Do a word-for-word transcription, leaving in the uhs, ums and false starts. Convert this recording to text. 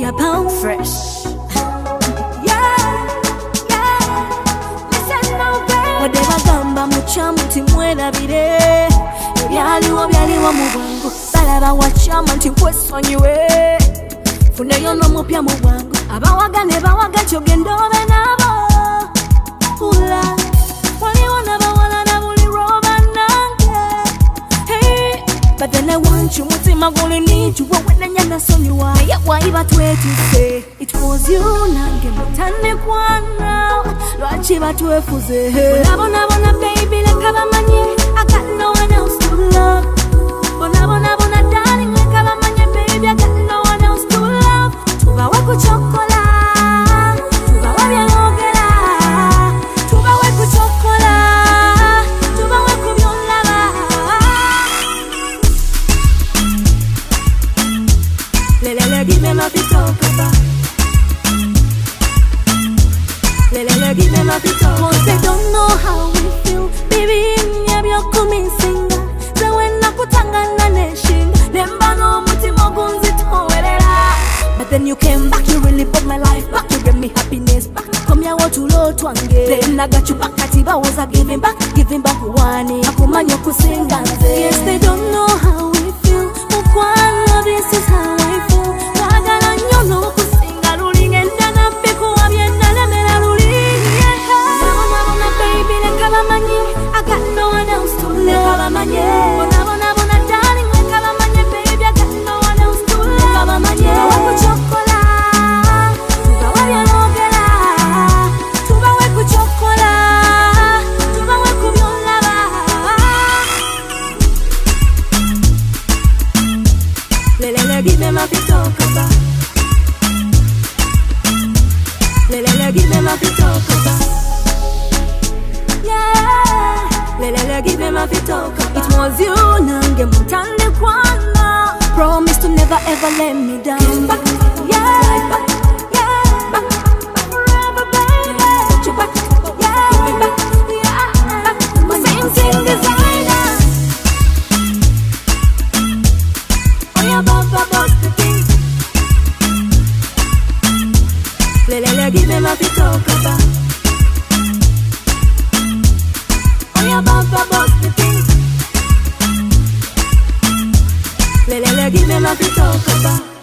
a pound fresh. Yeah, yeah. Listen now, baby. Whatever gamba mucha muti mwela bire. Byali wo byali wo mubwangu. Balaba wachama nti kwesonyiwe. Fune yono mupya mubwangu. Abawaga ne bawaga kyogenda obe nabo. Ula. Waliwona bawala na buli roba nange. Hey, but then I want you mutima guli need you. When I nyana sonyiwa. Yeah, why batwe to say it was you nange mutane kwana. Lwachi batwe fuze. Bona bona baby leka bamanye. I got no one else to love. Bona bona bona darling leka bamanye baby. I got no one else to love. Tuba wako chokola. Tuba wabya logela. Tuba wako chokola. Tuba wako byolaba. Lelele give me my feet talk about. Lelele give me my feet talk. Cause they don't know how we feel. Baby nyabyo kuminsinga. Zawe nakutangana neshinga. Nemba no mutima gunzitowerera. But then you came back, you really brought my life back. You gave me happiness back. Come here, what you low twange. Then I got you back, Atiba was a giving back, giving back one. Akumanyo kusinga. Yes, they don't know how we feel. Mukwana, this is how I feel. Wagala nyono kusinga ruling and dana piku wabienda lemela ruling. Bona bona baby leka bamanye. I got no one else to love. Leka bamanye. Bona bona bona darling leka bamanye baby. I got no one else to love. Leka bamanye. Wako chokola. Tuba wabya logela. Tuba wako chokola. Tuba wako byolaba. Lelele give me my feet talk about. Lelele give me my feet talk about. Yeah. Lelele give me my feet talk about. It was you nange mutane kwana. Promise to never ever let me down. Give back, yeah, back, yeah, back, forever baby. Put you back, yeah, give me back, yeah, back. My same thing designer. Oh yeah, baba boss the king. Lelele give me my feet talk about. Oh yeah, baba boss the king. Lelele give me my feet talk about.